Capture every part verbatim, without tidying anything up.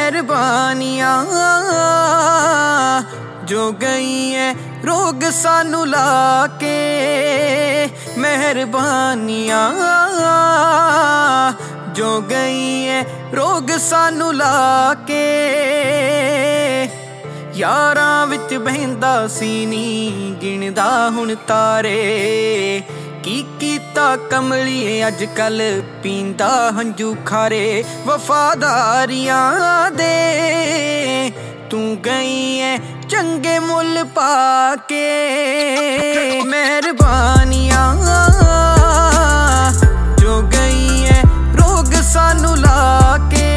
मेहरबानियां जो गई है रोग सानू लाके, मेहरबानियां जो गई है रोग सानू लाके। यारां विच बहिंदा सी नी गिणदा हुण तारे, की कीता कमलिए अज कल पींदा हंजू खारे। वफादारियां दे तू गई है चंगे मुल पाके, मेहरबानियां जो गई है रोग सानू लाके,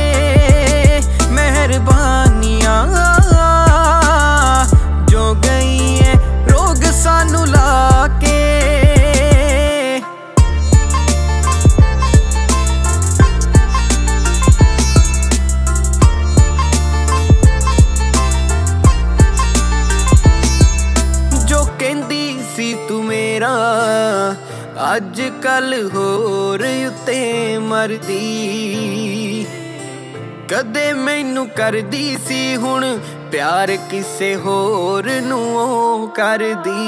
मेहरबानियां जो गई है रोग सानू लाके। तू मेरा अज कल होर उत्ते मरदी, कदे मैनू करदी सी हुण प्यार किसे होर नू करदी।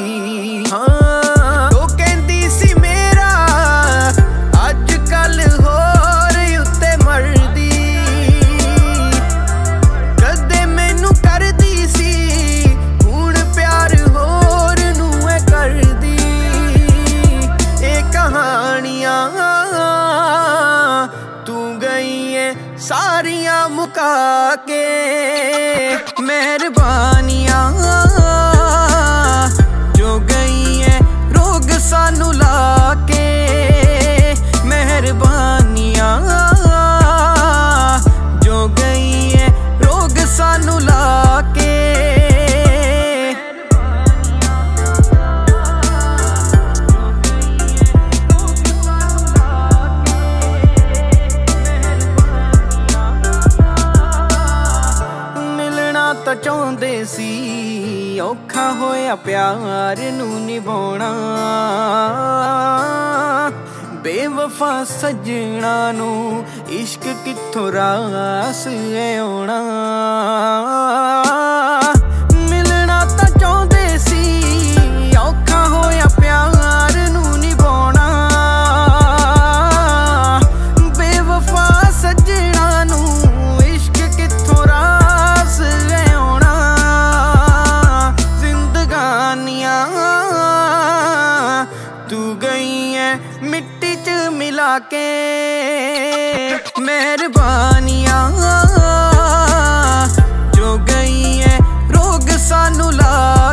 हाँ वो कहंदी सी मेरा अज कल होर उत्ते मरदी, कदे मैनू करदी सी हुण प्यार होर नू करदी। ए कहानियां तू गई है सारियां मुका के, मेहरबानियां जो गई है रोग सानू लाके, मेहरबानियां जो गई है रोग सानू लाके। ਤਾਂ ਚਾਹੁੰਦੇ ਸੀ ਔਖਾ ਹੋਇਆ ਪਿਆਰ ਨੂੰ ਨਿਭਾਉਣਾ, ਬੇਵਫਾ ਸੱਜਣਾ ਨੂੰ ਇਸ਼ਕ ਕਿੱਥੋਂ ਰਾਸ ਆਉਣਾ। ਮਿਲਣਾ ਤਾਂ ਚਾਹੁੰਦੇ ਸੀ ਔਖਾ ਹੋਇਆ ਪਿਆਰ ਨੂੰ ਨਿਭਾਉਣਾ, ਬੇਵਫਾ ਸੱਜਣਾ ਨੂੰ ਇਸ਼ਕ ਕਿੱਥੋਂ ਰਾਸ तू गई है मिट्टी च मिला के, मेहरबानियां जो गई है रोग सानू ला